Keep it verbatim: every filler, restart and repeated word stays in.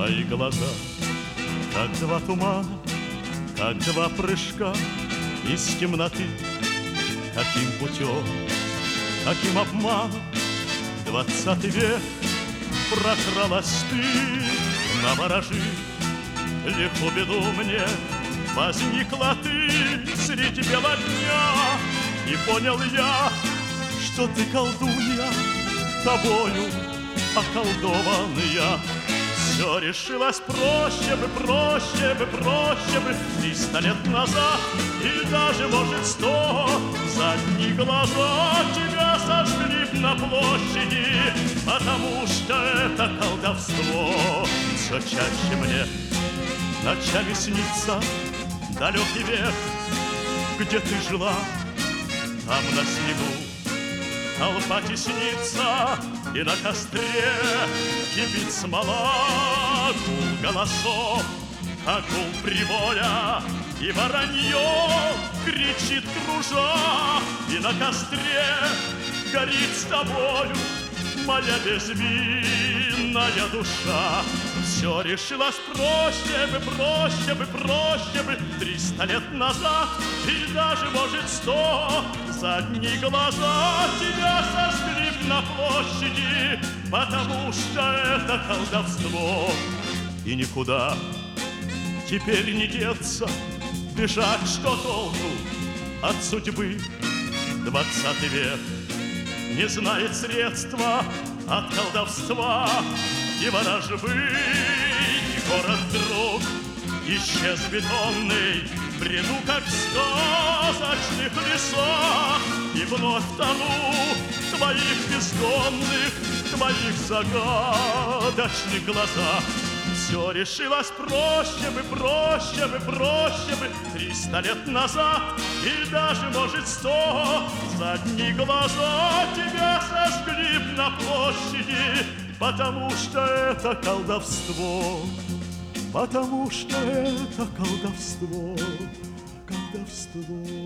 Твои глаза, как два тумана, как два прыжка из темноты. Каким путем, каким обманом двадцатый век прокралась ты на ворожи. Легко беду мне возникла ты среди бела дня, и понял я, что ты колдунья, тобою околдован я. Все решилось проще бы, проще бы, проще бы триста лет назад, и даже, может, сто. Задние глаза тебя сожгли б на площади, потому что это колдовство. Все чаще мне ночами снится далекий век, где ты жила, там на снегу толпа теснится, и на костре кипит смола. Гул голосов, как гул прибоя, и воронье кричит кружа, и на костре горит с тобою моя безвинная душа. Все решилось проще бы, проще бы, проще бы триста лет назад, и даже, может, сто. Задние глаза тебя сожгли б на площади, потому что это колдовство. И никуда теперь не деться, бежать что толку от судьбы. Двадцатый век не знает средства от колдовства и ворожбы. И город вдруг исчез бетонный, бреду, как в сказочных лесах, и вновь тону в твоих бездонных, твоих загадочных глазах. Все решилось проще бы, проще бы, проще бы триста лет назад, и даже, может, сто. Задние глаза тебя сожгли б на площади, потому что это колдовство. Потому что это колдовство, колдовство.